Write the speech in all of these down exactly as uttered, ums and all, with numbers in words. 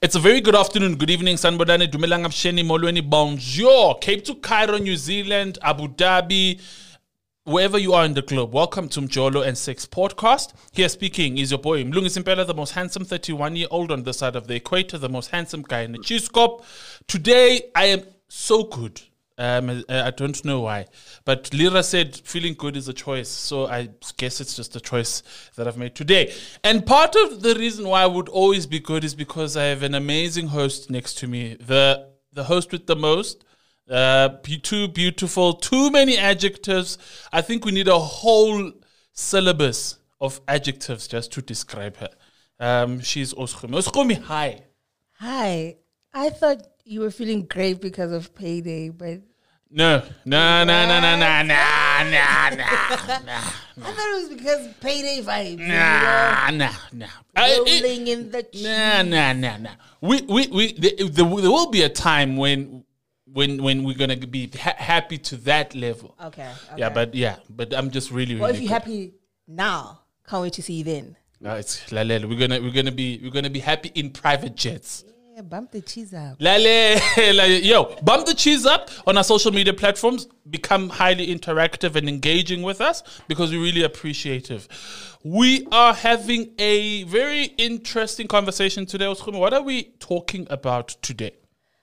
It's a very good afternoon, good evening, Sanbodani, Dumelang Absheni, Molweni, bonjour, Cape to Cairo, New Zealand, Abu Dhabi, wherever you are in the globe. Welcome to Mjolo and Sex Podcast. Here speaking is your boy, Mlungi Simpela, the most handsome thirty-one-year-old on the side of the equator, the most handsome guy in the Chiscop. Today, I am so good. Um, I don't know why, but Lira said feeling good is a choice, so I guess it's just a choice that I've made today. And part of the reason why I would always be good is because I have an amazing host next to me, the the host with the most, uh, too beautiful, too many adjectives. I think we need a whole syllabus of adjectives just to describe her. Um, she's Oskumi. Oskumi, hi. Hi. I thought you were feeling great because of payday, but no, no, no, no, no, no, no, no, no. I thought it was because payday vibes. Nah, nah, nah. Rolling in the cheese. Nah, nah, nah, nah. We, we, we. There, there will be a time when, when, when we're gonna be ha- happy to that level. Okay, okay. Yeah, but yeah, but I'm just really, really. Well, if you're good. happy now, can't wait to see you then. No, it's lalele. We're gonna, we're gonna be, we're gonna be happy in private jets. Yeah, bump the cheese up. Lale, lale, yo, bump the cheese up on our social media platforms. Become highly interactive and engaging with us because we really appreciate it. We are having a very interesting conversation today. What are we talking about today?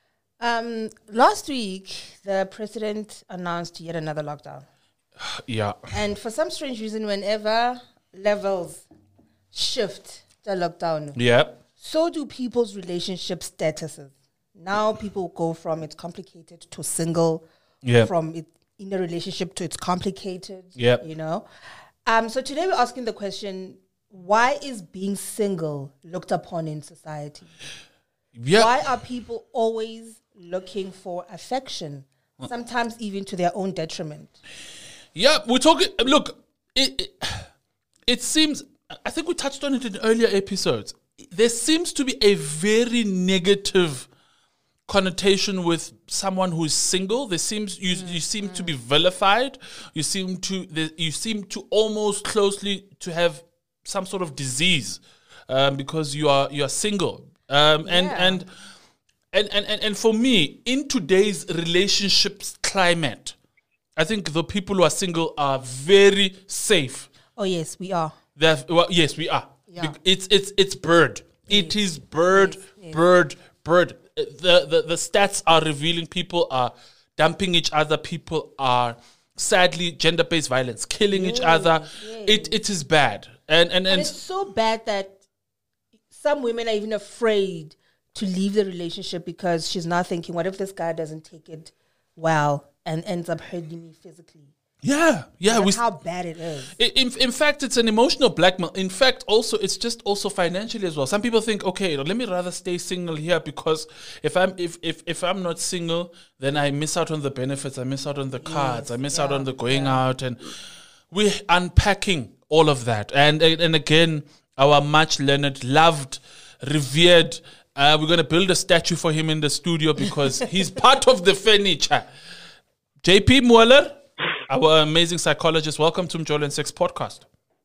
Um, last week, the president announced yet another lockdown. Yeah. And for some strange reason, whenever levels shift the lockdown, Yeah. so do people's relationship statuses. Now people go from it's complicated to single, Yeah. from it in a relationship to it's complicated, Yeah. you know. Um, so today we're asking the question, why is being single looked upon in society? Yeah. Why are people always looking for affection, sometimes even to their own detriment? Yeah, we're talking, look, it, it, it seems, I think we touched on it in earlier episodes. There seems to be a very negative connotation with someone who is single. There seems you, mm, you seem mm. to be vilified. You seem to the, you seem to almost closely to have some sort of disease um, because you are you are single. Um, and, yeah. and, and and and and for me, in today's relationships climate, I think the people who are single are very safe. Oh yes, we are. They're, well, yes, we are. Yeah. It's it's it's bird. Yes. It is bird, yes, yes. bird, bird. The, the the stats are revealing people are dumping each other. People are sadly gender-based violence, killing yes, each other. Yes. It it is bad, and and, and, and it's so bad that some women are even afraid to leave the relationship because she's now thinking, what if this guy doesn't take it well and ends up hurting me physically? Yeah, yeah. That's we, how bad it is. In, in fact, it's an emotional blackmail. In fact, also, it's just also financially as well. Some people think, okay, let me rather stay single here because if I'm if if, if I'm not single, then I miss out on the benefits. I miss out on the cards. Yes, I miss yeah, out on the going yeah. out. And we're unpacking all of that. And and again, our much learned, loved, revered, uh, we're going to build a statue for him in the studio because he's part of the furniture. J P Mueller, our amazing psychologist, welcome to Mjolo and Sex Podcast.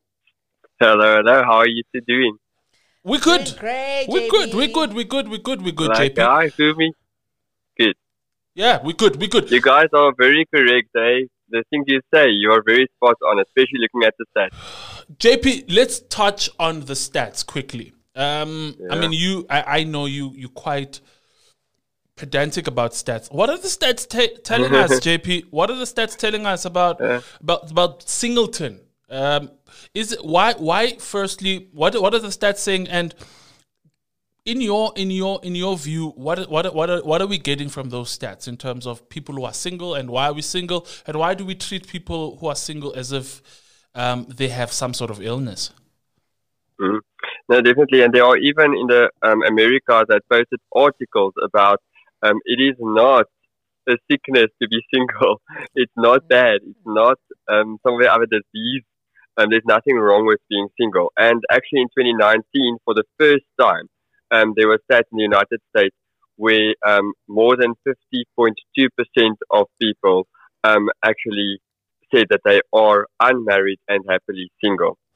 Hello, hello. How are you two doing? We're good. Great, we're good. We're good. We're good. We're good. We're good, like J P. Guys, with me? Good. Yeah, we're good. We're good. You guys are very correct, eh? The things you say, you are very spot on, especially looking at the stats. J P, let's touch on the stats quickly. Um, yeah. I mean, you. I, I know you. You quite pedantic about stats. What are the stats t- telling us, J P? What are the stats telling us about yeah. about about singleton? Um, is it why why? Firstly, what what are the stats saying? And in your in your in your view, what what what are, what are we getting from those stats in terms of people who are single and why are we single and why do we treat people who are single as if um, they have some sort of illness? Mm. No, definitely, and there are even in the um, America that posted articles about. Um, it is not a sickness to be single. It's not bad. It's not um, some way of a disease. Um, there's nothing wrong with being single. And actually in twenty nineteen, for the first time, um, there were stats in the United States where um, more than fifty point two percent of people um, actually said that they are unmarried and happily single.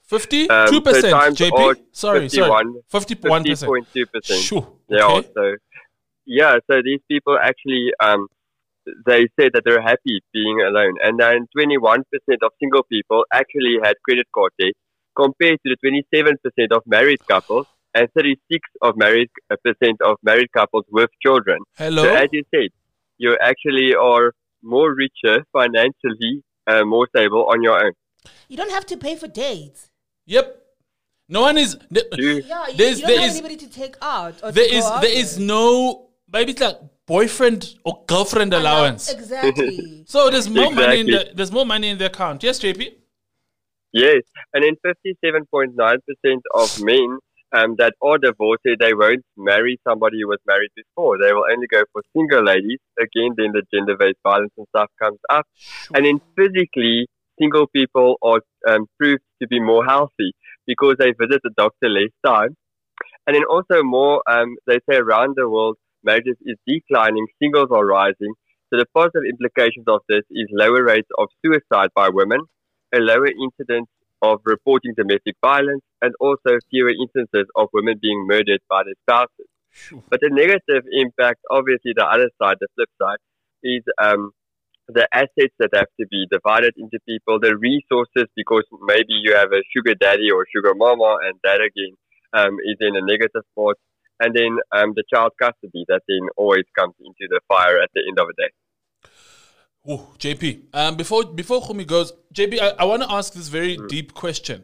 fifty-two percent, Um, so J times P? Sorry, sorry. fifty-one fifty percent. point two percent. Sure. Yeah, Okay. so yeah, so these people actually um they say that they're happy being alone, and then twenty-one percent of single people actually had credit card debt, compared to the twenty-seven percent of married couples and thirty-six of married uh, percent of married couples with children. Hello? So as you said, you actually are more richer financially, uh, more stable on your own. You don't have to pay for dates. Yep. No one is. th- You- Yeah, you, There's- you don't there have is- anybody to take out. Or There to is go out there with. is no maybe it's like boyfriend or girlfriend allowance. Exactly. So there's more money in the Exactly. there's more money in the account. Yes, J P? Yes, and then fifty-seven point nine percent of men um, that are divorced say they won't marry somebody who was married before. They will only go for single ladies. Again, then the gender-based violence and stuff comes up. And then physically, single people are um, proved to be more healthy because they visit the doctor less time. And then also more, um, they say around the world, marriages is declining, singles are rising. So the positive implications of this is lower rates of suicide by women, a lower incidence of reporting domestic violence, and also fewer instances of women being murdered by their spouses. But the negative impact, obviously the other side, the flip side, is um, the assets that have to be divided into people, the resources, because maybe you have a sugar daddy or sugar mama, and that again um, is in a negative part. And then um, the child custody that then always comes into the fire at the end of the day. Oh, J P. Um, before before Khumi goes, J P, I, I want to ask this very Mm. deep question.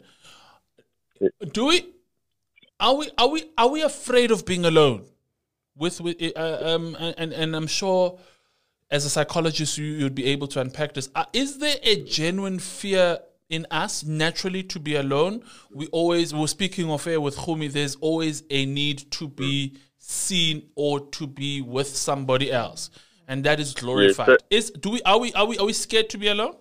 Do we are we are we are we afraid of being alone? With with uh, um and and I'm sure as a psychologist you you'd be able to unpack this. Uh, is there a genuine fear in us naturally to be alone? We always we're speaking of air with Khumi. There's always a need to be seen or to be with somebody else. And that is glorified. Yes, so- is do we are we are we are we scared to be alone?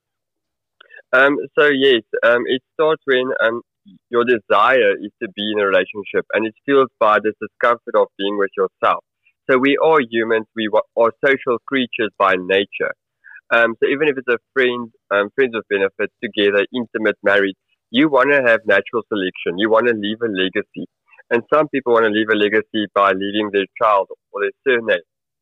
Um, so yes, um, it starts when um, your desire is to be in a relationship, and it's fueled by this discomfort of being with yourself. So we are humans; we wa- are social creatures by nature. Um, so even if it's a friend, um, friends with benefits, together, intimate, married, you want to have natural selection. You want to leave a legacy, and some people want to leave a legacy by leaving their child or their surname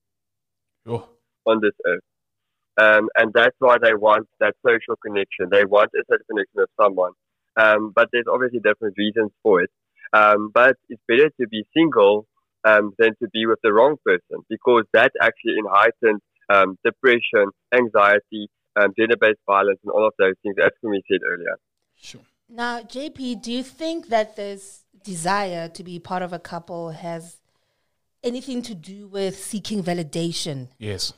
Oh. on this earth. Um, and that's why they want that social connection. They want a social connection with someone. Um, but there's obviously different reasons for it. Um, but it's better to be single um, than to be with the wrong person, because that actually heightens um, depression, anxiety, um, gender-based violence, and all of those things, as we said earlier. Sure. Now, J P, do you think that this desire to be part of a couple has anything to do with seeking validation? Yes.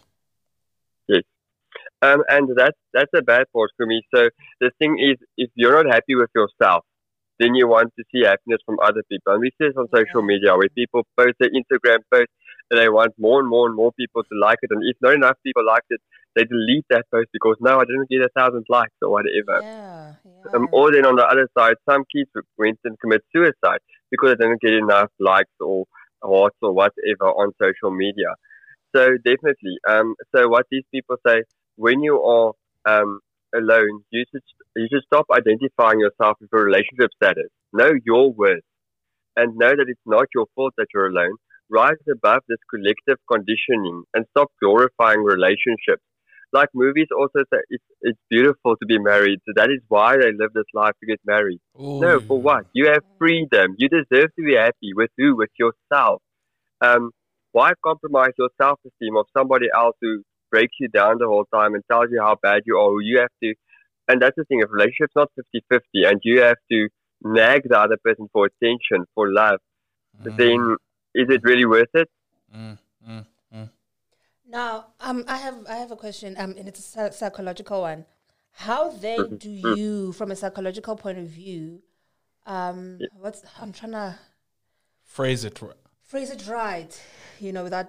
Yes. Um, and that's that's a bad part for me. So the thing is, if you're not happy with yourself, then you want to see happiness from other people. And we see this on social media where people post their Instagram post and they want more and more and more people to like it. And if not enough people like it, they delete that post because, no, I didn't get a thousand likes or whatever. Yeah, yeah. Um, or then on the other side, some kids went and commit suicide because they didn't get enough likes or hearts or whatever on social media. So definitely. Um, so what these people say, when you are um, alone, you should you should stop identifying yourself with your relationship status. Know your worth, and know that it's not your fault that you're alone. Rise above this collective conditioning and stop glorifying relationships. Like movies also say, it's it's beautiful to be married. So that is why they live this life, to get married. Ooh. No, for what? You have freedom. You deserve to be happy with who? With yourself. Um, why compromise your self-esteem of somebody else who breaks you down the whole time and tells you how bad you are, who you have to... And that's the thing, if a relationship's not fifty-fifty and you have to nag the other person for attention, for love, Mm. then is it really worth it? Mm, mm, mm. Now, um, I have I have a question, um, and it's a psy- psychological one. How then do you, from a psychological point of view, um, what's I'm trying to Phrase it. right. phrase it right, you know, without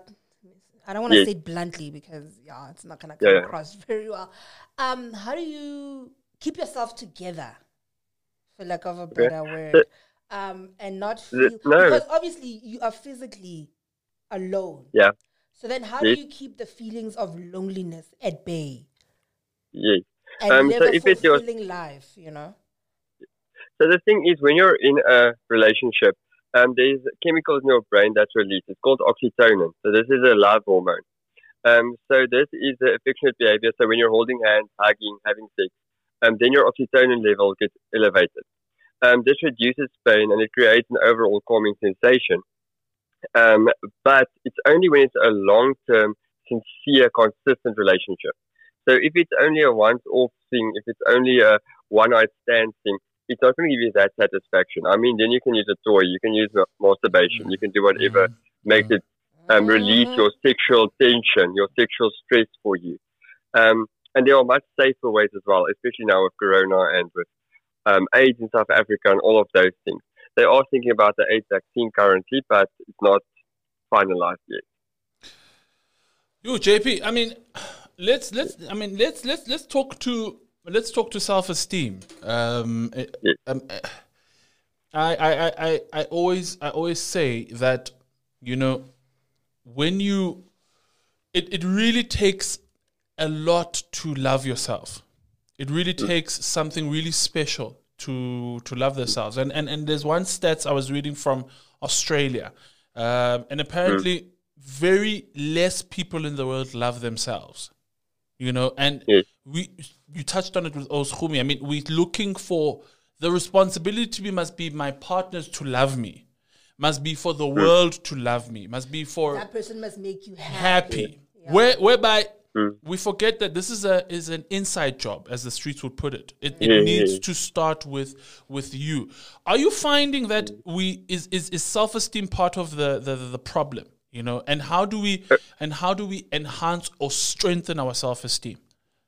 I don't want to Yes. say it bluntly because yeah, it's not gonna come Yeah, yeah. across very well. Um, how do you keep yourself together, for lack of a better word, um, and not feel Th- no. because obviously you are physically alone. Yeah. So then, how Yes. do you keep the feelings of loneliness at bay Yes. and Um, live so a if it's your- fulfilling life? You know. So the thing is, when you're in a relationship, um, there's chemicals in your brain that's released. It's called oxytocin. So this is a love hormone. Um, so this is the affectionate behavior. So when you're holding hands, hugging, having sex, um, then your oxytocin level gets elevated. Um, this reduces pain and it creates an overall calming sensation. Um, but it's only when it's a long-term, sincere, consistent relationship. So if it's only a once-off thing, if it's only a one-night stand thing, it's not going to give you that satisfaction. I mean, then you can use a toy, you can use masturbation, you can do whatever mm-hmm. makes it um, release your sexual tension, your sexual stress for you. Um, and there are much safer ways as well, especially now with Corona and with um, AIDS in South Africa and all of those things. They are thinking about the AIDS vaccine currently, but it's not finalized yet. You, J P, I mean, let's let's I mean let's let's let's talk to let's talk to self-esteem. Um, yes. um, I, I I I always I always say that, you know, when you it it really takes a lot to love yourself. It really mm. takes something really special to to love themselves. And and and there's one stats I was reading from Australia, um, and apparently mm. very less people in the world love themselves. You know, and yes. we you touched on it with Oshumi. I mean, we're looking for the responsibility must be my partners to love me, must be for the mm. world to love me, must be for that person must make you happy. happy. Yeah. Where whereby. We forget that this is a is an inside job, as the streets would put it. It, it yeah, needs yeah. to start with with you. Are you finding that we is is, is self esteem part of the, the the problem? You know, and how do we and how do we enhance or strengthen our self esteem?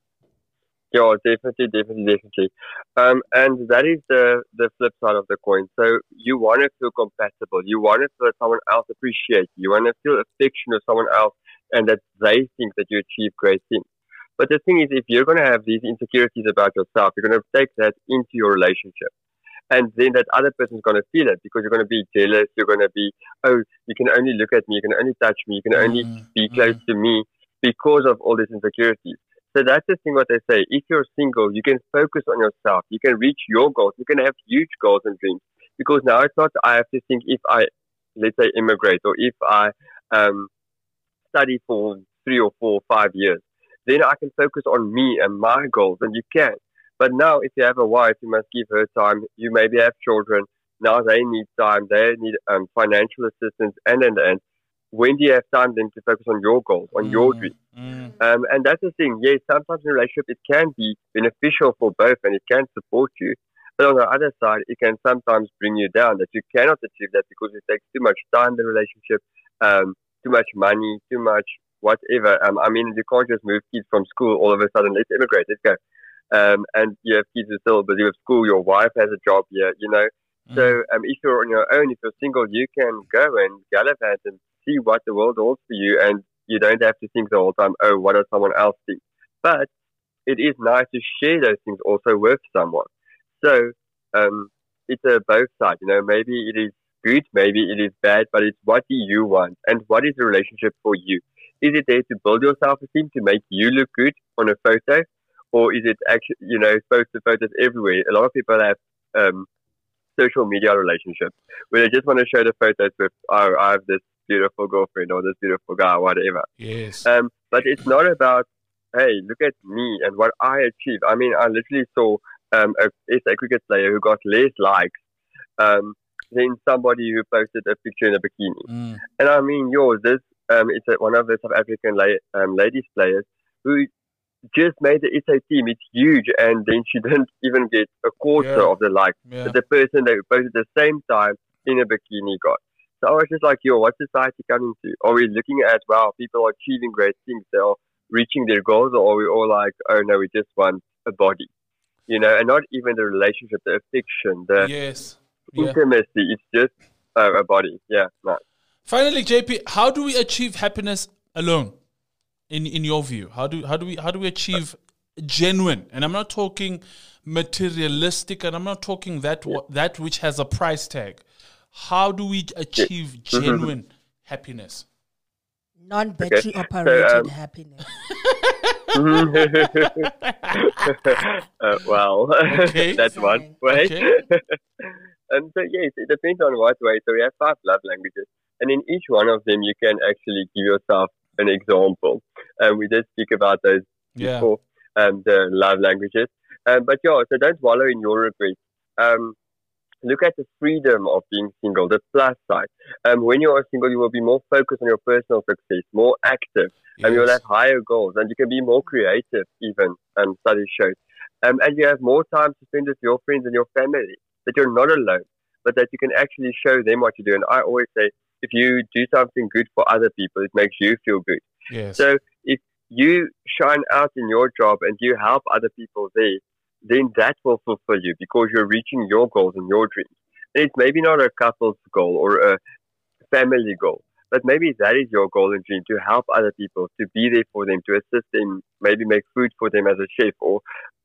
Yeah, definitely, definitely, definitely. Um, and that is the the flip side of the coin. So you want to feel compatible. You want to feel someone else appreciate you. You want to feel affection of someone else, and that they think that you achieve great things. But the thing is, if you're going to have these insecurities about yourself, you're going to take that into your relationship. And then that other person's going to feel it because you're going to be jealous. You're going to be, oh, you can only look at me. You can only touch me. You can only mm-hmm. be close mm-hmm. to me because of all these insecurities. So that's the thing what they say. If you're single, you can focus on yourself. You can reach your goals. You can have huge goals and dreams. Because now it's not I have to think if I, let's say, immigrate or if I um, study for three or four or five years. Then I can focus on me and my goals, and you can. But now if you have a wife, you must give her time. You maybe have children. Now they need time. They need um, financial assistance and, and, and. When do you have time then to focus on your goals, on mm, your dreams? Mm. Um, and that's the thing. Yes, sometimes in a relationship it can be beneficial for both and it can support you. But on the other side, it can sometimes bring you down that you cannot achieve that because it takes too much time in the relationship, um, too much money, too much whatever. Um, I mean, you can't just move kids from school all of a sudden. Let's immigrate. Let's go. Um, and you have kids who are still busy with school. Your wife has a job here, you know. Mm. So um, if you're on your own, if you're single, you can go and gallivant and see what the world holds for you, and you don't have to think the whole time, oh, what does someone else think? But it is nice to share those things also with someone. So um, it's a both sides, you know. Maybe it is good, maybe it is bad, but it's what do you want, and what is the relationship for you? Is it there to build your self-esteem, to make you look good on a photo, or is it actually, you know, post the photos everywhere? A lot of people have um, social media relationships where they just want to show the photos with, oh, I have this beautiful girlfriend or this beautiful guy, whatever. Yes. Um, but it's not about, hey, look at me and what I achieved. I mean, I literally saw um, a S A cricket player who got less likes um, than somebody who posted a picture in a bikini. Mm. And I mean, yours, this um, it's a, one of the South African la- um, ladies players who just made the S A team. It's huge, and then she didn't even get a quarter yeah. of the likes yeah. that the person that posted at the same time in a bikini got. So I was just like, yo, what's society coming to? Are we looking at, wow, people are achieving great things, they are reaching their goals, or are we all like, oh no, we just want a body? You know, and not even the relationship, the affection, the yes. intimacy, yeah. it's just uh, a body. Yeah, nice. Finally, J P, how do we achieve happiness alone? In in your view, how do how do we how do we achieve genuine? And I'm not talking materialistic, and I'm not talking that yeah. that which has a price tag. How do we achieve yeah. genuine mm-hmm. happiness? Non-battery okay. operated so, um, happiness. uh, well, Okay. that's one way. Okay. And so, yes, it depends on what way. So we have five love languages. And in each one of them, you can actually give yourself an example. And we did speak about those Yeah. before, um, the love languages. Um, but yeah, so don't wallow in your regrets. Um, look at the freedom of being single, the plus side. Um, when you are single, you will be more focused on your personal success, more active, and you will Yes. have higher goals, and you can be more creative even, um, studies show. Um, and you have more time to spend with your friends and your family, that you're not alone, but that you can actually show them what you do. And I always say, if you do something good for other people, it makes you feel good. Yes. So if you shine out in your job and you help other people there, then that will fulfill you because you're reaching your goals and your dreams. And it's maybe not a couple's goal or a family goal, but maybe that is your goal and dream, to help other people, to be there for them, to assist them, maybe make food for them as a chef, or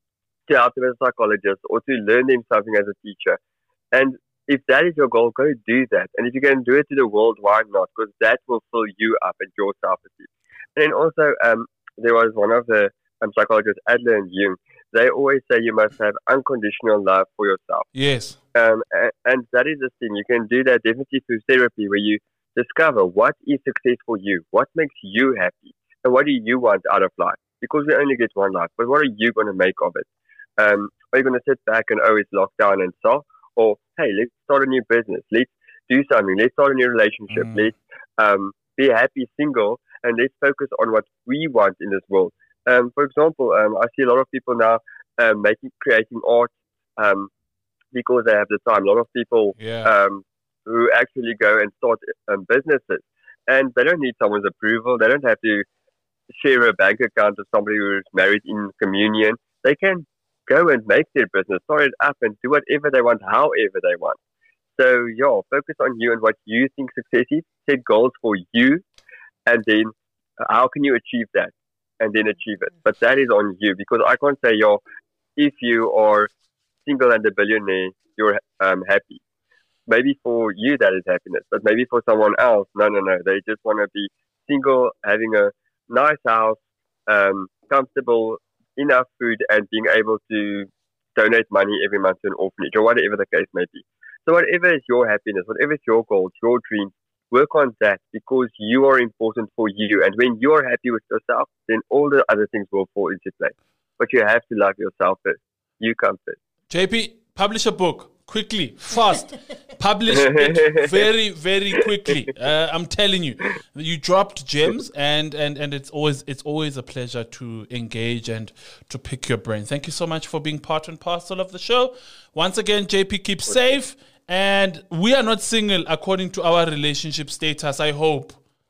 to help them as a psychologist, or to learn them something as a teacher. And if that is your goal, go do that. And if you can do it to the world, why not? Because that will fill you up and your self-esteem. And then also, um, there was one of the um, psychologists, Adler and Jung. They always say you must have unconditional love for yourself. Yes. Um, and, and that is the thing. You can do that definitely through therapy, where you discover what is success for you, what makes you happy, and what do you want out of life. Because we only get one life, but what are you going to make of it? Um, are you going to sit back and, oh, it's lockdown and so? Or, hey, let's start a new business. Let's do something. Let's start a new relationship. Mm. Let's um, be happy single, and let's focus on what we want in this world. Um, for example, um, I see a lot of people now um, making, creating art um, because they have the time. A lot of people Yeah. um, who actually go and start um, businesses, and they don't need someone's approval. They don't have to share a bank account with somebody who's married in communion. They can go and make their business, start it up, and do whatever they want, however they want. So, yeah, focus on you and what you think success is. Set goals for you, and then uh, how can you achieve that? And then achieve it. But that is on you, because I can't say, yo, if you are single and a billionaire, you're um, happy. Maybe for you that is happiness, but maybe for someone else, no, no, no. They just want to be single, having a nice house, um, comfortable, enough food, and being able to donate money every month to an orphanage, or whatever the case may be. So whatever is your happiness, whatever is your goals, your dreams, work on that, because you are important for you. And when you're happy with yourself, then all the other things will fall into place. But you have to love yourself first. You come first. J P, publish a book. Quickly, fast. Publish it very, very quickly. Uh, I'm telling you, you dropped gems, and, and, and it's always it's always a pleasure to engage and to pick your brain. Thank you so much for being part and parcel of the show. Once again, J P, keep safe, and we are not single according to our relationship status, I hope.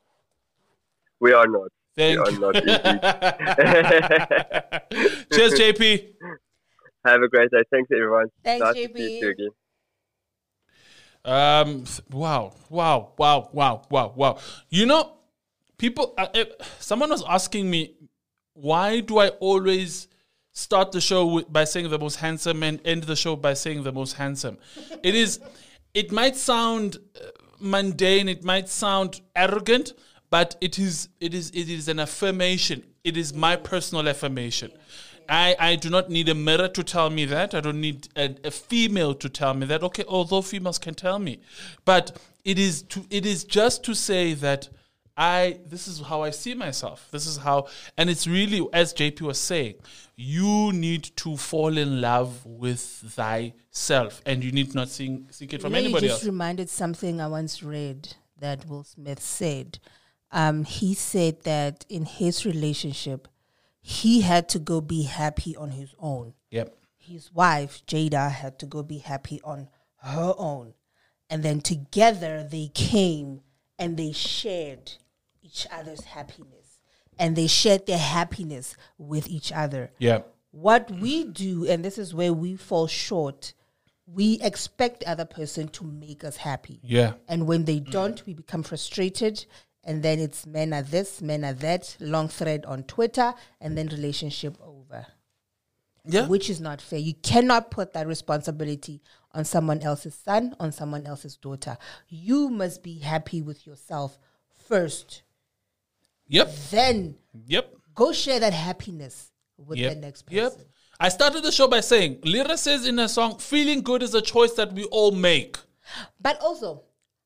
We are not. Thank we you. are not indeed. Cheers, J P. Have a great day. Thanks, everyone. Thanks, nice J to P. see you again. Um. Wow. Wow. Wow. Wow. Wow. Wow. You know, people. Uh, uh, someone was asking me, why do I always start the show with, by saying the most handsome and end the show by saying the most handsome? It is. It might sound uh, mundane. It might sound arrogant, but it is. It is. It is an affirmation. It is my personal affirmation. I, I do not need a mirror to tell me that. I don't need a, a female to tell me that. Okay, although females can tell me. But it is to it is just to say that I this is how I see myself. This is how, and it's really, as J P was saying, you need to fall in love with thyself, and you need not sing, seek it from You know, anybody you just else. reminded something I once read that Will Smith said. Um, he said that in his relationship, he had to go be happy on his own. Yep. His wife, Jada, had to go be happy on her own. And then together they came and they shared each other's happiness. And they shared their happiness with each other. Yeah. What we do, and this is where we fall short, we expect the other person to make us happy. Yeah. And when they don't, we become frustrated. And then it's men are this, men are that, long thread on Twitter, and then relationship over. Yeah. Which is not fair. You cannot put that responsibility on someone else's son, on someone else's daughter. You must be happy with yourself first. Yep. Then Yep. Go share that happiness with Yep. the next person. Yep. I started the show by saying, Lyra says in her song, feeling good is a choice that we all make. But also,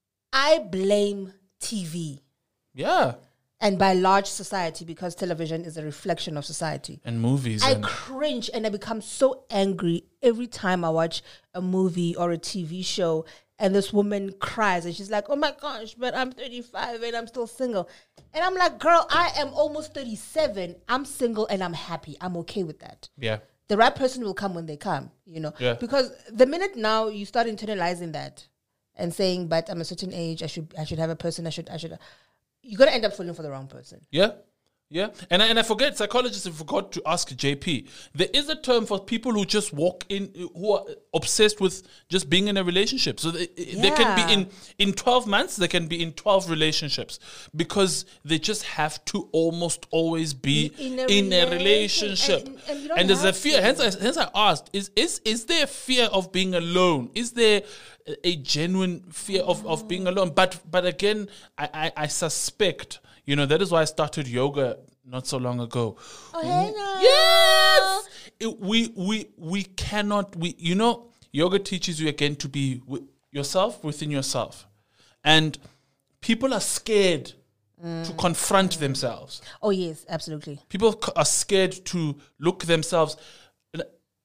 I blame T V Yeah. and by large society because television is a reflection of society. And movies. I and cringe and I become so angry every time I watch a movie or a T V show and this woman cries and she's like, oh my gosh, but I'm thirty-five and I'm still single. And I'm like, girl, I am almost thirty-seven. I'm single and I'm happy. I'm okay with that. yeah. The right person will come when they come, you know. Yeah. Because the minute now you start internalizing that and saying, but I'm a certain age, I should I should have a person, I should, I should, you're going to end up falling for the wrong person. Yeah. Yeah. And I, and I forget, psychologists forgot to ask J P. There is a term for people who just walk in, who are obsessed with just being in a relationship. So they, they can be Yeah. in, in twelve months, they can be in twelve relationships because they just have to almost always be In a in a relationship. relationship. And- and you don't And there's a have fear. to. Hence I, hence I asked, is, is, is there a fear of being alone? Is there a, a genuine fear of, of being alone? But, but again, I, I, I suspect... You know, that is why I started yoga not so long ago. Oh, hey now. Yes! It- we, we, we cannot, we, you know, yoga teaches you again to be wi- yourself within yourself. And people are scared to confront themselves. Oh, yes, absolutely. People c- are scared to look themselves uh,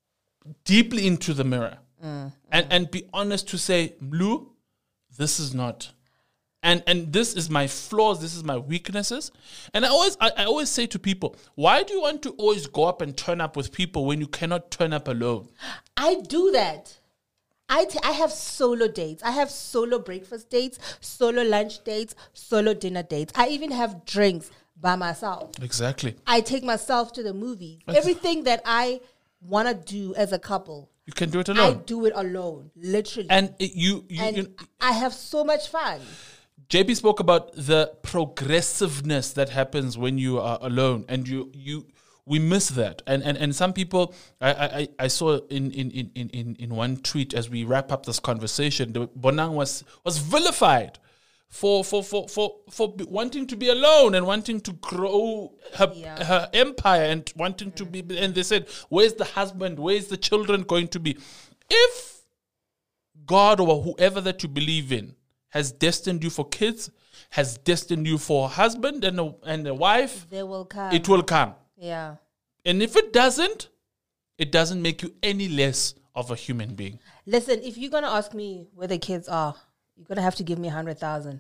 deeply into the mirror and, and be honest to say, Mlu, this is not... And and this is my flaws, this is my weaknesses. And I always I, I always say to people, why do you want to always go up and turn up with people when you cannot turn up alone? I do that. I, t- I have solo dates. I have solo breakfast dates, solo lunch dates, solo dinner dates. I even have drinks by myself. Exactly. I take myself to the movies. Everything that I want to do as a couple, You can do it I alone. do it alone, literally. And it, you, you, and you I have so much fun. J P spoke about the progressiveness that happens when you are alone, and you you we miss that. And and, and some people I, I, I saw in, in, in, in, in one tweet as we wrap up this conversation, the Bonang was was vilified for for, for, for for wanting to be alone and wanting to grow her Yeah. her empire and wanting to be, and they said, where's the husband, where's the children going to be? If God or whoever that you believe in has destined you for kids, has destined you for a husband and a, and a wife, They will come. it will come. Yeah. And if it doesn't, it doesn't make you any less of a human being. Listen, if you're going to ask me where the kids are, you're going to have to give me a hundred thousand.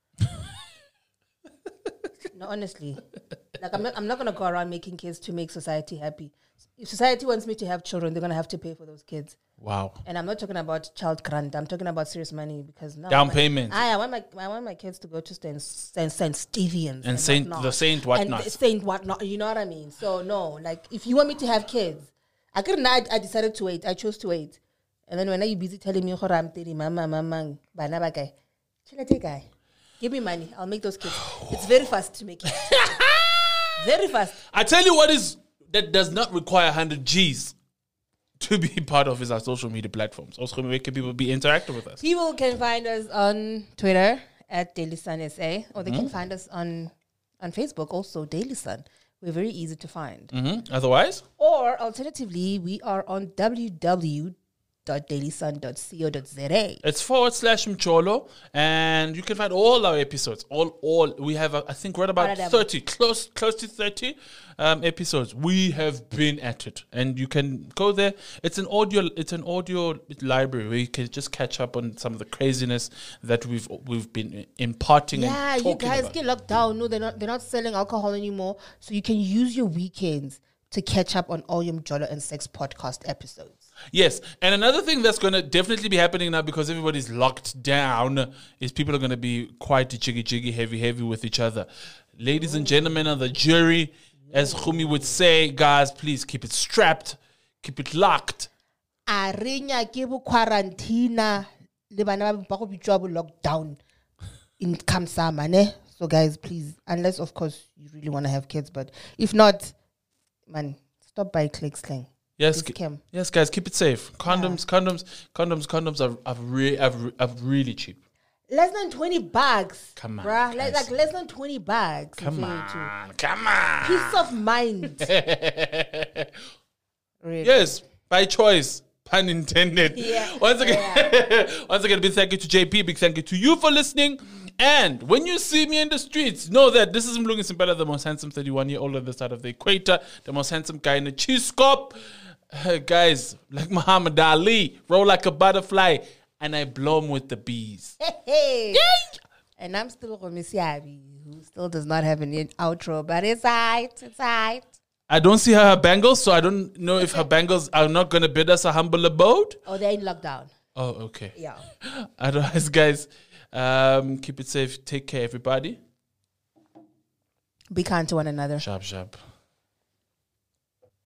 No, honestly. Like, I'm not, I'm not going to go around making kids to make society happy. If society wants me to have children, they're going to have to pay for those kids. Wow. And I'm not talking about child grant. I'm talking about serious money because now Down my- payment. I, I want my I want my kids to go to Saint Saint, Saint Stephen's And Saint- whatnot. the Saint and whatnot. the Saint whatnot. You know what I mean? So no, like if you want me to have kids, I couldn't. I, I decided to wait. I chose to wait. And then when are you busy telling me, "Hora, I'm thirty, mama, mama, bana guy, guy, give me money. I'll make those kids. It's very fast to make it. Very fast. I tell you what is that does not require one hundred G's to be part of is our social media platforms. Also, where can people be interactive with us? People can find us on Twitter at Daily Sun S A, or they Mm-hmm. can find us on on Facebook also, Daily Sun. We're very easy to find. Mm-hmm. Otherwise, Or alternatively, we are on w w w dot daily sun dot co dot z a. it's forward slash Mcholo, and you can find all our episodes. All, all we have, uh, I think, right about All of them. thirty, close, close to thirty um, episodes. We have been at it, and you can go there. It's an audio, it's an audio library where you can just catch up on some of the craziness that we've we've been imparting Yeah, and you talking guys about. get locked down. No, they're not. They're not selling alcohol anymore, so you can use your weekends to catch up on all your Mjolo and Sex podcast episodes. Yes, and another thing that's going to definitely be happening now because everybody's locked down is people are going to be quite jiggy jiggy, heavy heavy with each other. Ladies and gentlemen of the jury, as Khumi would say, guys, please keep it strapped, keep it locked. Arinya ke bo quarantine le bana ba go bitšwa bo lockdown in come summer, ne? So guys, please, unless of course you really want to have kids, but if not, man, stop by Click Slang. Yes, This ki- cam. yes, guys, keep it safe. Condoms, condoms, condoms, condoms are are, re- are, re- are really cheap. less than twenty bucks. Come on, bruh. Like, guys. like less than twenty bucks. Come compared to- on, come on. Peace of mind. Really. Yes, by choice. Pun intended. Yeah. Once again, once again, big thank you to J P. Big thank you to you for listening. And when you see me in the streets, know that this is Mlungi Simpela, the most handsome thirty-one-year-old on the side of the equator, the most handsome guy in the cheese scope. Uh, guys, like Muhammad Ali, roll like a butterfly, and I blow them with the bees. Hey. And I'm still Romisiabi, who still does not have an in- outro, but it's alright. It's alright. I don't see her bangles, so I don't know if her bangles are not going to bid us a humble abode. Oh, they're in lockdown. Oh, okay. Yeah. Otherwise, guys, um, keep it safe. Take care, everybody. Be kind to one another. Sharp, sharp.